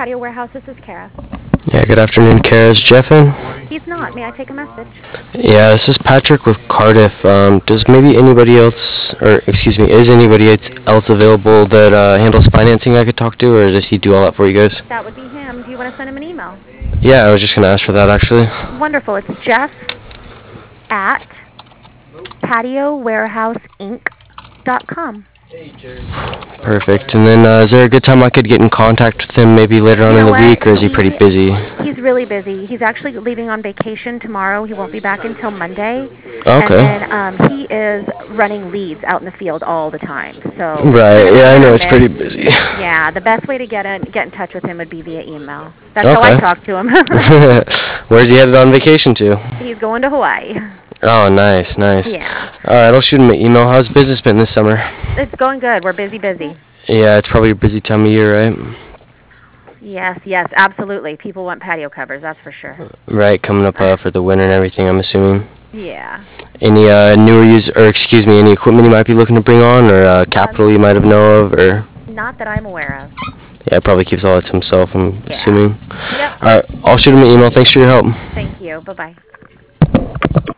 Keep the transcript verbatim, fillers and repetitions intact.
Patio Warehouse. This is Kara. Yeah, good afternoon, Kara. Is Jeff in? He's not. May I take a message? Yeah, this is Patrick with Cardiff. Um, does maybe anybody else, or excuse me, is anybody else available that uh, handles financing I could talk to, or does he do all that for you guys? That would be him. Do you want to send him an email? Yeah, I was just going to ask for that, actually. Wonderful. It's Jeff at patio warehouse inc dot com. Perfect. And then uh, is there a good time I could get in contact with him maybe later on You in know the what? week, or is he He- pretty busy? He's really busy. He's actually leaving on vacation tomorrow. He won't be back until Monday. Okay. And then um, he is running leads out in the field all the time. So Right, yeah, I know it's pretty Miss. busy. Yeah, the best way to get in, get in touch with him would be via email. That's how I Okay. talk to him. Where's he headed on vacation to? He's going to Hawaii. Oh, nice, nice. Yeah. All right, I'll shoot him an email. How's business been this summer? It's going good. We're busy, busy. Yeah, it's probably a busy time of year, right? Yes, yes, absolutely. People want patio covers, that's for sure. Right, coming up uh, for the winter and everything, I'm assuming. Yeah. Any uh, newer use, or excuse me, any equipment you might be looking to bring on, or uh, capital you might have know of, or? Not that I'm aware of. Yeah, probably keeps all that to himself, I'm Yeah. assuming. Yep. All right, I'll shoot him an email. Thanks for your help. Thank you. Bye-bye.